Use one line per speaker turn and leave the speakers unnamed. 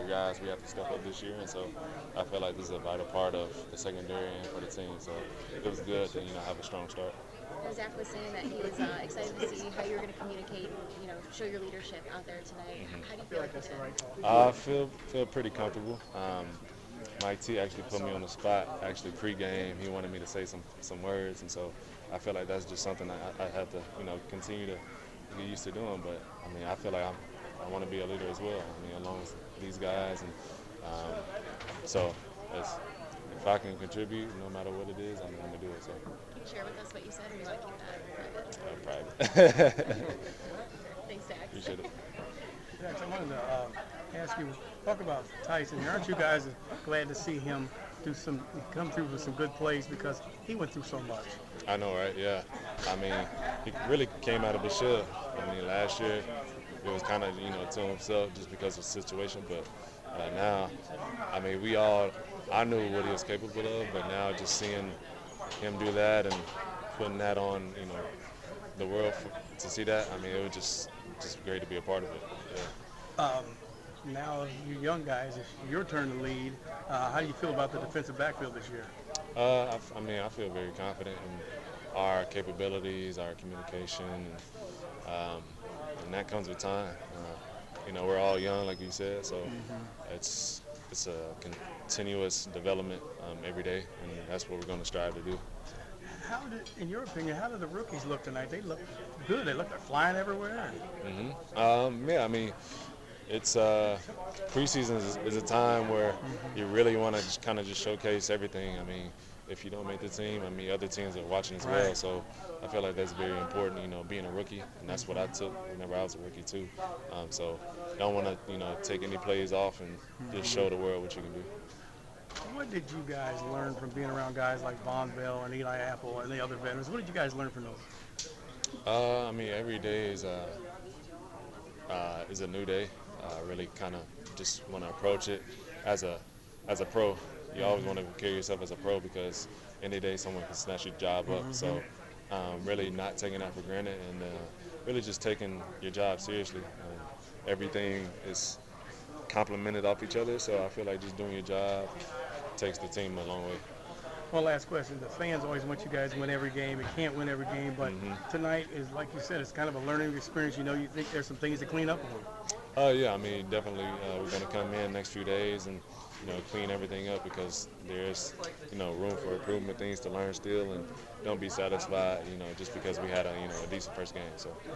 guys we have to step up this year, and so I feel like this is a vital part of the secondary and for the team. So it was good to have a strong start.
Zach was saying that he was excited to see how you were going to communicate, show your leadership out there tonight. How do you feel like you did?
I feel pretty comfortable. Mike T actually put me on the spot. Actually, pre-game, he wanted me to say some words, and so I feel like that's just something I have to continue to get used to doing. But I mean, I feel like I want to be a leader as well. I mean, along with these guys, and so if I can contribute, no matter what it is, I'm going to do it. So.
Can you share with us what you said, or you want to keep that
Private.
Thanks, Dax.
Appreciate it.
Dax, I wanted to ask you, talk about Tyson. Aren't you guys glad to see him come through with some good plays, because he went through so much?
I know, right? Yeah. I mean, he really came out of his shell. I mean, last year it was kind of to himself just because of the situation, but now, I mean, I knew what he was capable of, but now just seeing him do that and putting that on the world to see that, I mean, it was just great to be a part of it. Yeah.
Now, you young guys, it's your turn to lead. How do you feel about the defensive backfield this year?
I mean, I feel very confident in our capabilities, our communication, and that comes with time. We're all young, like you said, so it's a continuous development every day, and that's what we're going to strive to do.
In your opinion, how did the rookies look tonight? They look good. They look like flying everywhere.
Yeah, I mean, it's preseason is a time where you really want to just showcase everything. I mean, if you don't make the team, I mean, other teams are watching as well. So I feel like that's very important, being a rookie, and that's what I took whenever I was a rookie too. So don't want to, take any plays off and just show the world what you can do.
What did you guys learn from being around guys like Von Bell and Eli Apple and the other veterans? What did you guys learn from those?
I mean, every day is a new day. Really kind of just want to approach it as a pro. You always want to carry yourself as a pro, because any day someone can snatch your job up. So really not taking that for granted, and really just taking your job seriously. Everything is complemented off each other, so I feel like just doing your job takes the team a long way.
One last question. The fans always want you guys to win every game. You can't win every game, but tonight is, like you said, it's kind of a learning experience. You think there's some things to clean up on.
Yeah, I mean, definitely we're going to come in next few days and, clean everything up, because there's, room for improvement, things to learn still, and don't be satisfied, just because we had a decent first game. So.